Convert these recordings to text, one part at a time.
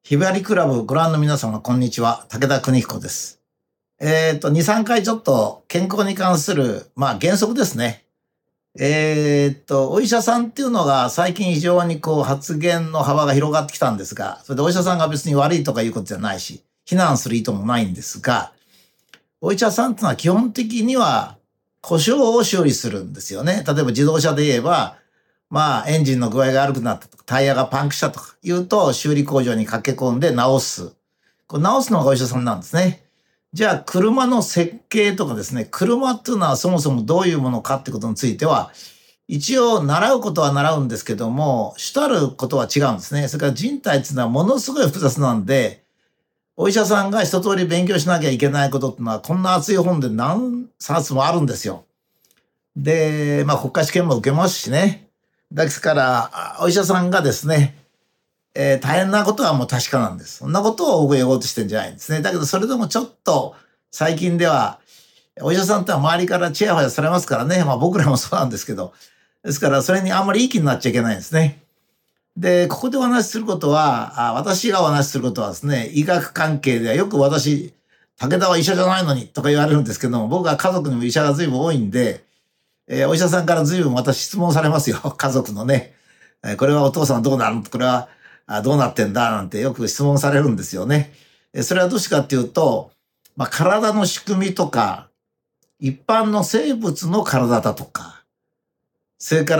ひばりクラブご覧の皆様、こんにちは。武田邦彦です。2、3回ちょっと健康に関する、原則ですね。お医者さんっていうのが最近非常に発言の幅が広がってきたんですが、それでお医者さんが別に悪いとかいうことじゃないし、非難する意図もないんですが、お医者さんっていうのは基本的には故障を修理するんですよね。例えば自動車で言えば、エンジンの具合が悪くなったとか、タイヤがパンクしたとか言うと、修理工場に駆け込んで直す。直すのがお医者さんなんですね。じゃあ、車の設計とかですね、車っていうのはそもそもどういうものかってことについては、一応習うことは習うんですけども、主たることは違うんですね。それから人体っていうのはものすごい複雑なんで、お医者さんが一通り勉強しなきゃいけないことっていうのは、こんな厚い本で何冊もあるんですよ。で、国家試験も受けますしね。ですから、お医者さんがですね、大変なことはもう確かなんです。そんなことを僕は言おうとしてるんじゃないんですね。だけど、それでもちょっと、最近では、お医者さんって周りからチヤホヤされますからね。僕らもそうなんですけど。ですから、それにあんまりいい気になっちゃいけないんですね。で、ここでお話しすることは、私がお話しすることはですね、医学関係ではよく武田は医者じゃないのにとか言われるんですけども、僕は家族にも医者が随分多いんで、お医者さんから随分また質問されますよ。家族のね。これはお父さんどうなるの？これはどうなってんだなんてよく質問されるんですよね。それはどうしてかっていうと、体の仕組みとか、一般の生物の体だとか、それから、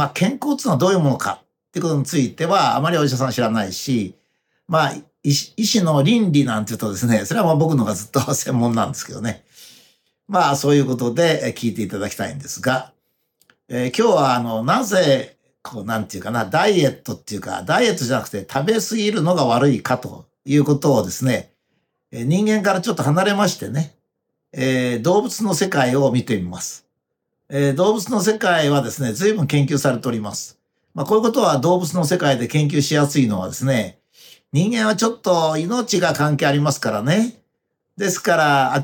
健康っていうのはどういうものかっていうことについては、あまりお医者さん知らないし、医師の倫理なんて言うとですね、それは僕のがずっと専門なんですけどね。そういうことで聞いていただきたいんですが、今日はなぜ、なんていうかな、ダイエットっていうか、ダイエットじゃなくて食べ過ぎるのが悪いかということをですね、人間からちょっと離れましてね、動物の世界を見てみます。動物の世界はですね、随分研究されております。こういうことは動物の世界で研究しやすいのはですね、人間はちょっと命が関係ありますからね。ですから、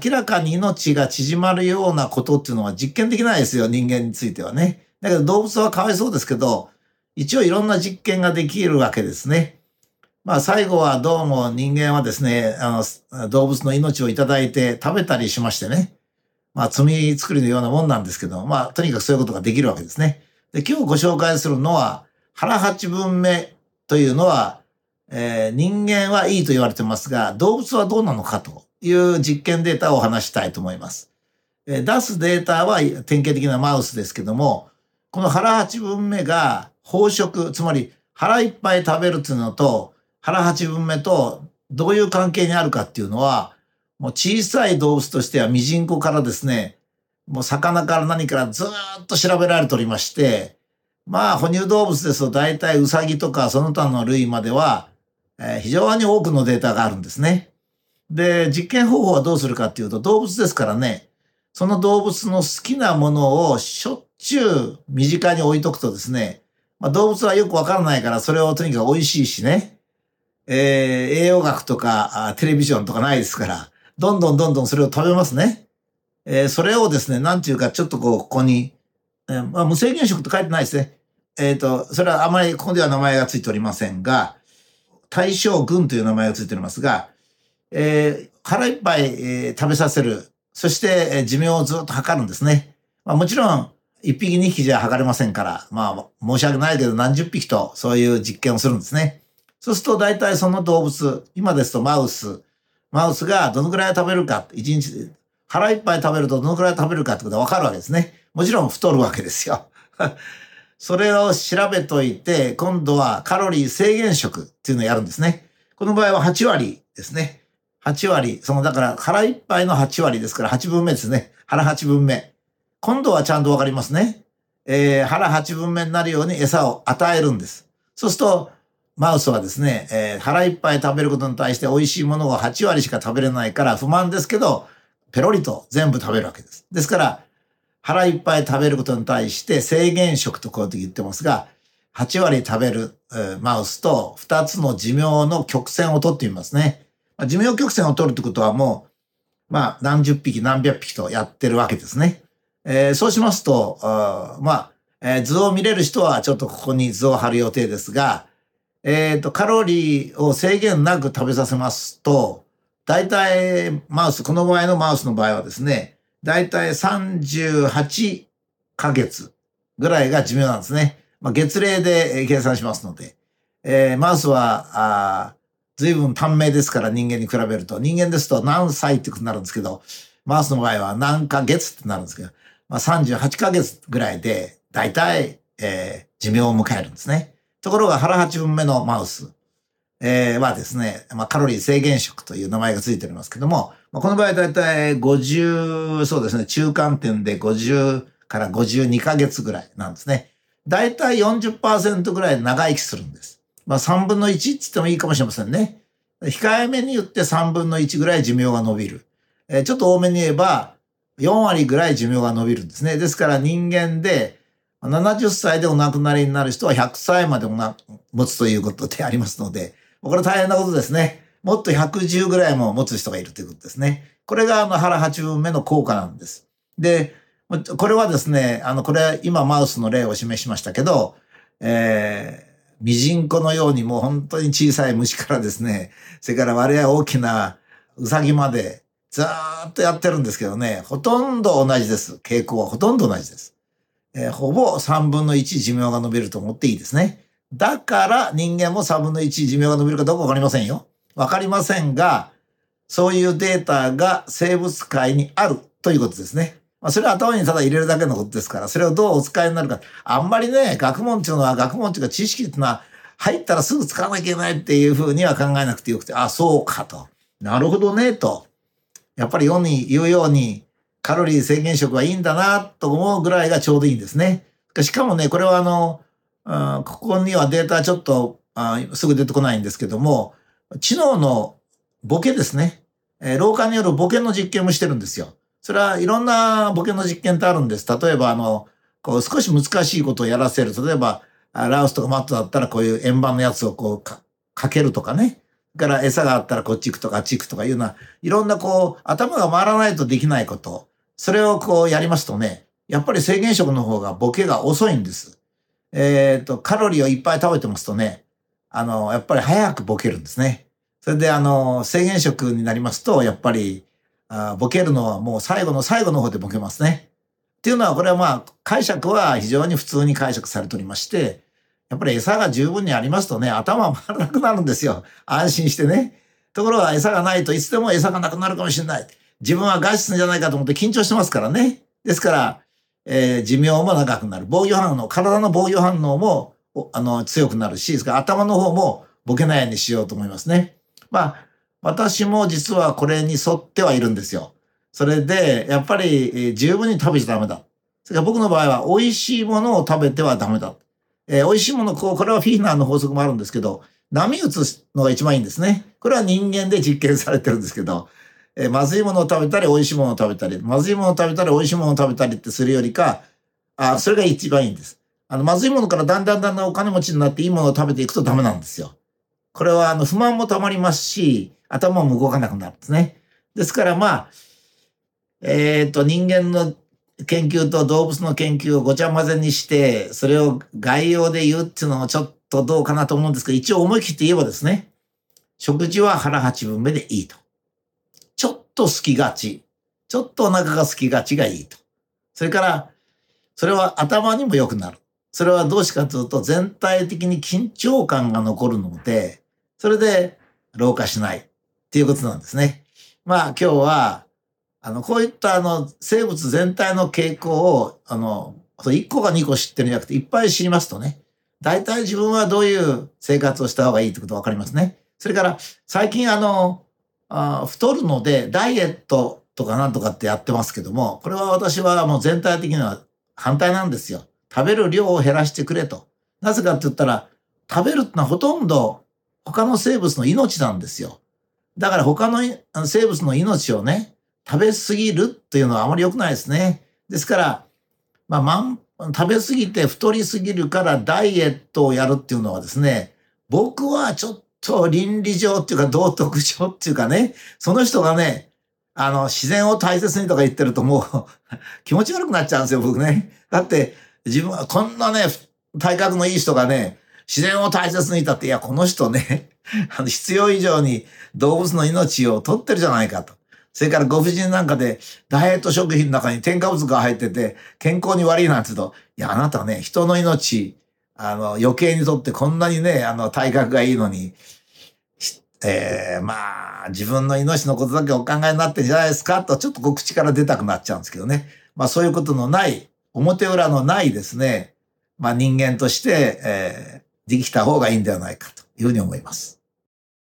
明らかに命が縮まるようなことっていうのは実験できないですよ、人間についてはね。だけど動物はかわいそうですけど、一応いろんな実験ができるわけですね。最後はどうも人間はですね、動物の命をいただいて食べたりしましてね。罪作りのようなもんなんですけど、とにかくそういうことができるわけですね。で、今日ご紹介するのは、腹八分目というのは、人間はいいと言われてますが、動物はどうなのかという実験データをお話したいと思います。出すデータは典型的なマウスですけども、この腹八分目が飽食、つまり腹いっぱい食べるっていうのと、腹八分目とどういう関係にあるかっていうのは、もう小さい動物としてはミジンコからですね、もう魚から何からずーっと調べられておりまして、哺乳動物ですと大体ウサギとかその他の類までは、非常に多くのデータがあるんですね。で、実験方法はどうするかっていうと、動物ですからね、その動物の好きなものをしょっちゅう身近に置いとくとですね、動物はよくわからないからそれをとにかく美味しいしね、栄養学とかテレビジョンとかないですから、どんどんどんどんそれを食べますね。それをですね、なんていうかちょっとここに、無制限食と書いてないですね。それはあまりここでは名前がついておりませんが、大将軍という名前がついておりますが、腹いっぱい、食べさせる。そして、寿命をずっと測るんですね。もちろん、一匹二匹じゃ測れませんから、申し訳ないけど何十匹とそういう実験をするんですね。そうすると大体その動物、今ですとマウスがどのくらい食べるか、一日、腹いっぱい食べるとどのくらい食べるかってことがわかるわけですね。もちろん太るわけですよ。それを調べといて、今度はカロリー制限食っていうのをやるんですね。この場合は8割ですね。8割。だから腹いっぱいの8割ですから8分目ですね。腹8分目。今度はちゃんとわかりますね。腹8分目になるように餌を与えるんです。そうすると、マウスはですね、腹いっぱい食べることに対して美味しいものを8割しか食べれないから不満ですけど、ペロリと全部食べるわけです。ですから、腹いっぱい食べることに対して制限食とこうやって言ってますが、8割食べる、マウスと2つの寿命の曲線を取ってみますね。寿命曲線を取るってことはもう、何十匹何百匹とやってるわけですね。そうしますと、図を見れる人はちょっとここに図を貼る予定ですが、 カロリーを制限なく食べさせますと、大体この場合のマウスの場合はですね、大体38ヶ月ぐらいが寿命なんですね。月齢で計算しますので。マウスは、随分短命ですから人間に比べると。人間ですと何歳ってことになるんですけど、マウスの場合は何ヶ月ってなるんですけど、38ヶ月ぐらいで大体、寿命を迎えるんですね。ところが腹8分目のマウス、はですね、カロリー制限食という名前がついておりますけども、この場合だいたい50、そうですね、中間点で50から52ヶ月ぐらいなんですね。だいたい 40% ぐらい長生きするんです。3分の1って言ってもいいかもしれませんね。控えめに言って3分の1ぐらい寿命が伸びる。ちょっと多めに言えば4割ぐらい寿命が伸びるんですね。ですから人間で70歳でお亡くなりになる人は100歳まで持つということでありますので、これ大変なことですね。もっと110ぐらいも持つ人がいるということですね。これが腹8分目の効果なんです。で、これはですね、これは今マウスの例を示しましたけど、ミジンコのようにもう本当に小さい虫からですね、それから割合大きなウサギまでずーっとやってるんですけどね、ほとんど同じです。傾向はほとんど同じです。ほぼ3分の1寿命が伸びると思っていいですね。だから人間も3分の1寿命が伸びるかどうかわかりませんよ。わかりませんが、そういうデータが生物界にあるということですね。それは頭にただ入れるだけのことですから、それをどうお使いになるか。あんまりね、学問っていうのは、学問っていうか知識っていうのは、入ったらすぐ使わなきゃいけないっていうふうには考えなくてよくて、あ、そうかと。なるほどね、と。やっぱり世に言うように、カロリー制限食はいいんだなと思うぐらいがちょうどいいんですね。しかもね、これはここにはデータちょっとすぐ出てこないんですけども、知能のボケですね。老化によるボケの実験もしてるんですよ。それはいろんなボケの実験ってあるんです。例えばこう少し難しいことをやらせる。例えば、ラウスとかマットだったらこういう円盤のやつをかけるとかね。から餌があったらこっち行くとかあっち行くとかいうような、いろんな頭が回らないとできないこと。それをやりますとね、やっぱり制限食の方がボケが遅いんです。カロリーをいっぱい食べてますとね、やっぱり早くボケるんですね。それで制限食になりますと、やっぱり、ボケるのはもう最後の最後の方でボケますね。っていうのは、これは解釈は非常に普通に解釈されておりまして、やっぱり餌が十分にありますとね、頭回らなくなるんですよ。安心してね。ところが餌がないといつでも餌がなくなるかもしれない。自分は餓死するんじゃないかと思って緊張してますからね。ですから、寿命も長くなる。防御反応、体の防御反応も、強くなるし、ですから頭の方もボケないようにしようと思いますね。私も実はこれに沿ってはいるんですよ。それで、やっぱり、十分に食べちゃダメだ。それから僕の場合は、美味しいものを食べてはダメだ。美味しいもの、これはフィーナーの法則もあるんですけど、波打つのが一番いいんですね。これは人間で実験されてるんですけど、まずいものを食べたり、美味しいものを食べたり、まずいものを食べたり、美味しいものを食べたりってするよりか、それが一番いいんです。まずいものからだんだんお金持ちになっていいものを食べていくとダメなんですよ。これは不満もたまりますし、頭も動かなくなるんですね。ですから人間の研究と動物の研究をごちゃ混ぜにして、それを概要で言うっていうのもちょっとどうかなと思うんですけど、一応思い切って言えばですね、食事は腹8分目でいいと。ちょっと好きがち。ちょっとお腹が好きがちがいいと。それから、それは頭にも良くなる。それはどうしかというと、全体的に緊張感が残るので、それで老化しないっていうことなんですね。今日は、こういった生物全体の傾向を、1個か2個知ってるんじゃなくて、いっぱい知りますとね、大体自分はどういう生活をした方がいいってことがわかりますね。それから、最近太るので、ダイエットとかなんとかってやってますけども、これは私はもう全体的には反対なんですよ。食べる量を減らしてくれと。なぜかって言ったら、食べるってのはほとんど他の生物の命なんですよ。だから他の生物の命をね、食べ過ぎるっていうのはあまり良くないですね。ですから、食べ過ぎて太りすぎるからダイエットをやるっていうのはですね、僕はちょっと倫理上っていうか道徳上っていうかね、その人がね、自然を大切にとか言ってるともう気持ち悪くなっちゃうんですよ、僕ね。だって自分はこんなね、体格のいい人がね、 自然を大切にいたって、いや、この人ね、必要以上に動物の命を取ってるじゃないかと。それからご婦人なんかで、ダイエット食品の中に添加物が入ってて、健康に悪いなんて言うと、いや、あなたね、人の命、余計にとってこんなにね、体格がいいのに、まあ、自分の命のことだけお考えになってるんじゃないですかと、ちょっと口から出たくなっちゃうんですけどね。まあ、そういうことのない、表裏のないですね、まあ、人間として、できた方がいいんではないかというふうに思います。